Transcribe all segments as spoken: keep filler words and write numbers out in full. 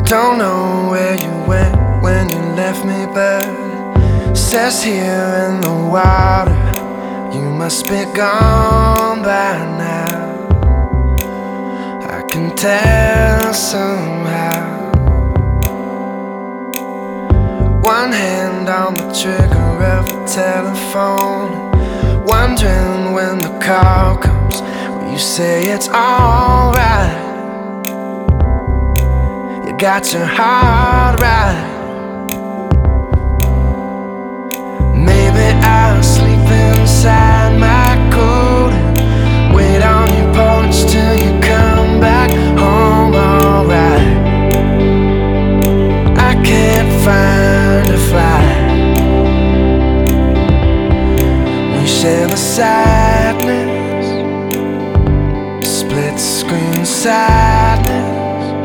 Don't know where you went when you left me, but says here in the water you must be gone by now. I can tell somehow. One hand on the trigger of the telephone, wondering when the call comes. Will you say it's alright? You got your heart right. Maybe I'll sleep inside my coat and wait on your porch till you come back home. Alright, I can't find a flight. We share the sadness, split screen sadness.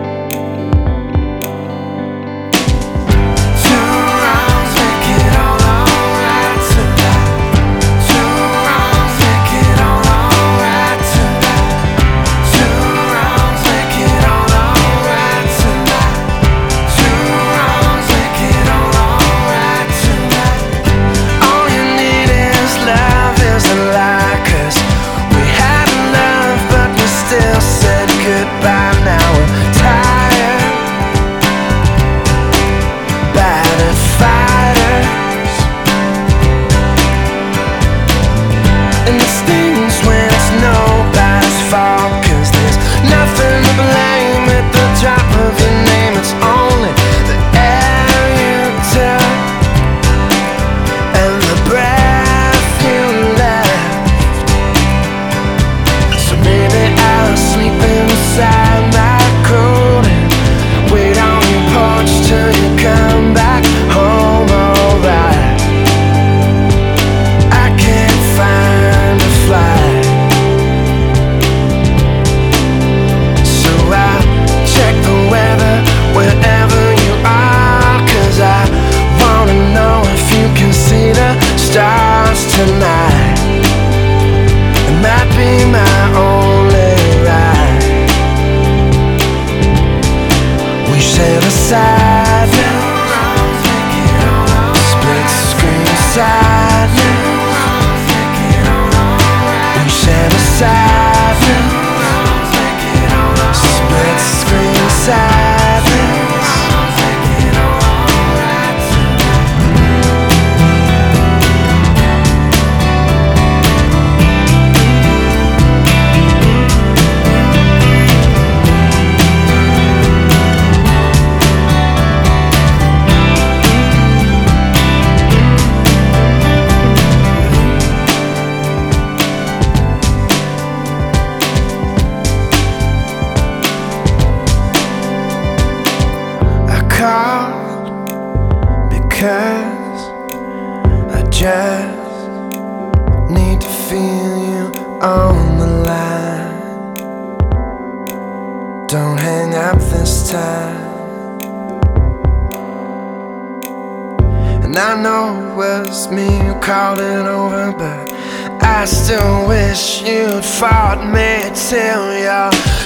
Because I just need to feel you on the line. Don't hang up this time. And I know it was me who called it over, but I still wish you'd fought me till you're